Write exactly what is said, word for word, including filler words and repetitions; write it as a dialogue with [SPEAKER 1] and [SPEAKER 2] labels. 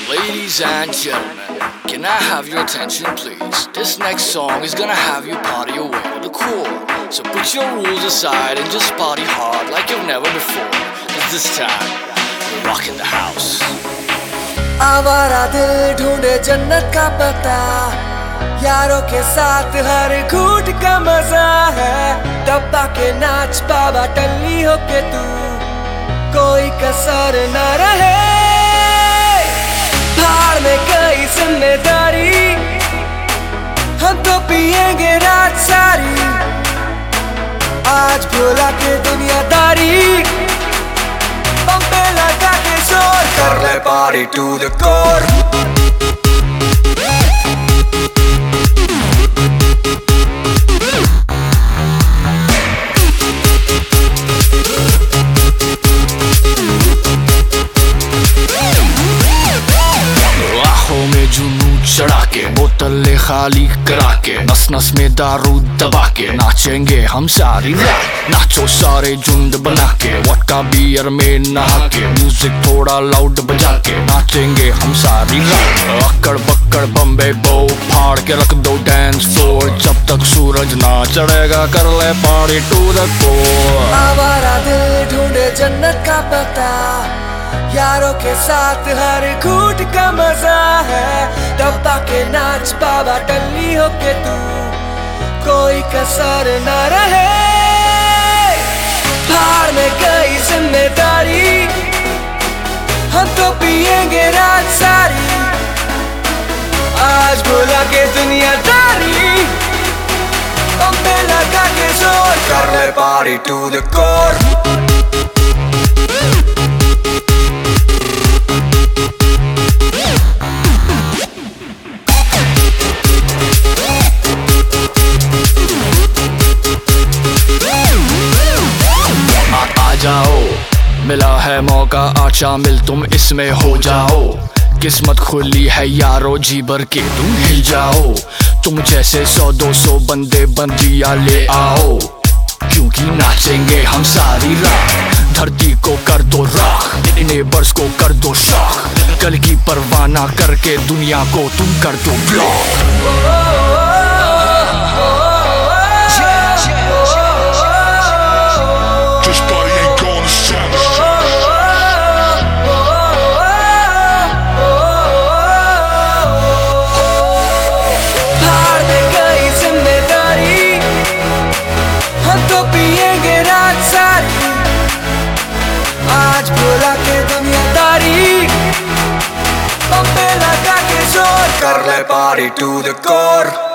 [SPEAKER 1] Ladies and gentlemen, can I have your attention please? This next song is gonna have you party your way to the core. So put your rules aside and just party hard like you've never before. Cause this time, we're rocking the house.
[SPEAKER 2] आवारा दिल ढूंढे जन्नत का पता, यारों के साथ हर घूंट का मजा है। दबा के नाच बाबा टल्ली हो के तू, कोई कसर न रहे। भाड़ में गई जिम्मेदारी, हम तो पिएंगे रात सारी। आज भुला के दुनियादारी, बम पे लगा के जोर कर ले पार्टी टू द कोर।
[SPEAKER 1] चढ़ा के बोतलें खाली करा के, नस नस में दारू दबा के नाचेंगे हम सारी रात। नाचो सारे झुंड बना के, वोडका बियर में नहा के, म्यूजिक थोड़ा लाउड बजा के नाचेंगे हम सारी रात। अक्कड़ बक्कड़ बम्बे बो फाड़ के रख दो डांस फ्लोर, जब तक सूरज ना चढ़ेगा कर ले पार्टी टू द कोर।
[SPEAKER 2] आवारा दिल ढूंढे जन्नत का पता, यारों के साथ हर घूंट का मजा है। दबा के नाच बाबा टल्ली हो के तू, कोई कसर न रहे। भाड़ में गई जिम्मेदारी, हम तो पिएंगे रात सारी। आज भुला के दुनियादारी, बम पे लगा के जोर कर ले पार्टी टू द कोर।
[SPEAKER 1] जाओ मिला है मौका, आचा मिल तुम इसमें हो जाओ। किस्मत खुली है यारो जी भर के तुम हिल जाओ। तुम जैसे सौ दो सौ बंदे बंदियां ले आओ, क्योंकि नाचेंगे हम सारी रात। धरती को कर दो राख, नेबर्स को कर दो शॉक, कल की परवाह ना करके दुनिया को तुम कर दो ब्लॉक।
[SPEAKER 2] आज भुला के दुनियादारी, बम पे लगा के जोर कर ले पार्टी टू द कोर।